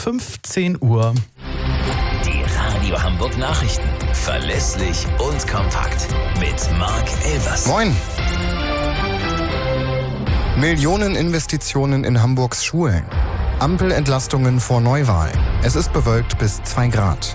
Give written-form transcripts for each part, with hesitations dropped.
15 Uhr. Die Radio Hamburg Nachrichten. Verlässlich und kompakt. Mit Marc Elvers. Moin. Millioneninvestitionen in Hamburgs Schulen. Ampelentlastungen vor Neuwahlen. Es ist bewölkt bis 2 Grad.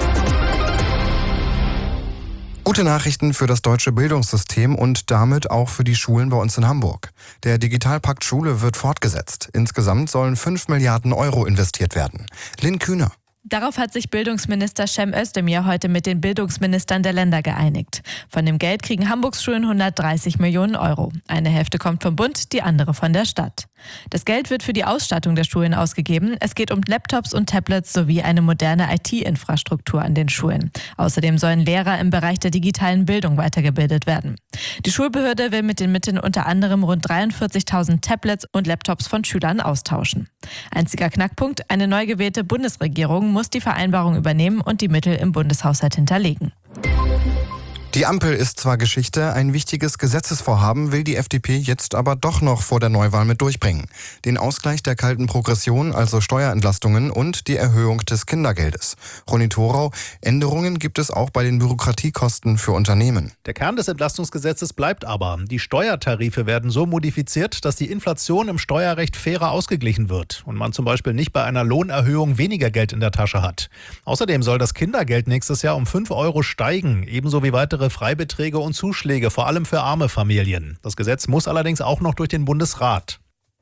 Gute Nachrichten für das deutsche Bildungssystem und damit auch für die Schulen bei uns in Hamburg. Der Digitalpakt Schule wird fortgesetzt. Insgesamt sollen 5 Milliarden Euro investiert werden. Lynn Kühner. Darauf hat sich Bildungsminister Cem Özdemir heute mit den Bildungsministern der Länder geeinigt. Von dem Geld kriegen Hamburgs Schulen 130 Millionen Euro. Eine Hälfte kommt vom Bund, die andere von der Stadt. Das Geld wird für die Ausstattung der Schulen ausgegeben. Es geht um Laptops und Tablets sowie eine moderne IT-Infrastruktur an den Schulen. Außerdem sollen Lehrer im Bereich der digitalen Bildung weitergebildet werden. Die Schulbehörde will mit den Mitteln unter anderem rund 43.000 Tablets und Laptops von Schülern austauschen. Einziger Knackpunkt: eine neu gewählte Bundesregierung muss die Vereinbarung übernehmen und die Mittel im Bundeshaushalt hinterlegen. Die Ampel ist zwar Geschichte, ein wichtiges Gesetzesvorhaben will die FDP jetzt aber doch noch vor der Neuwahl mit durchbringen. Den Ausgleich der kalten Progression, also Steuerentlastungen und die Erhöhung des Kindergeldes. Ronny Thorau, Änderungen gibt es auch bei den Bürokratiekosten für Unternehmen. Der Kern des Entlastungsgesetzes bleibt aber. Die Steuertarife werden so modifiziert, dass die Inflation im Steuerrecht fairer ausgeglichen wird und man zum Beispiel nicht bei einer Lohnerhöhung weniger Geld in der Tasche hat. Außerdem soll das Kindergeld nächstes Jahr um 5 Euro steigen, ebenso wie weitere Freibeträge und Zuschläge, vor allem für arme Familien. Das Gesetz muss allerdings auch noch durch den Bundesrat.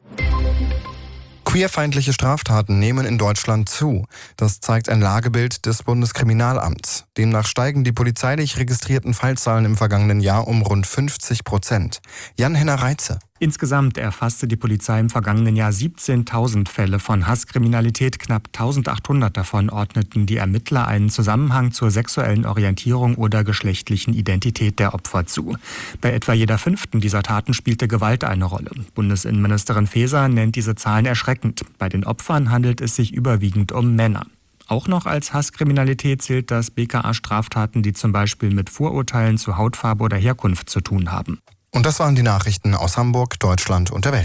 Queerfeindliche Straftaten nehmen in Deutschland zu. Das zeigt ein Lagebild des Bundeskriminalamts. Demnach steigen die polizeilich registrierten Fallzahlen im vergangenen Jahr um rund 50%. Jan-Henner Reitze. Insgesamt erfasste die Polizei im vergangenen Jahr 17.000 Fälle von Hasskriminalität. Knapp 1.800 davon ordneten die Ermittler einen Zusammenhang zur sexuellen Orientierung oder geschlechtlichen Identität der Opfer zu. Bei etwa jeder 5. dieser Taten spielte Gewalt eine Rolle. Bundesinnenministerin Faeser nennt diese Zahlen erschreckend. Bei den Opfern handelt es sich überwiegend um Männer. Auch noch als Hasskriminalität zählt das BKA Straftaten, die zum Beispiel mit Vorurteilen zu Hautfarbe oder Herkunft zu tun haben. Und das waren die Nachrichten aus Hamburg, Deutschland und der Welt.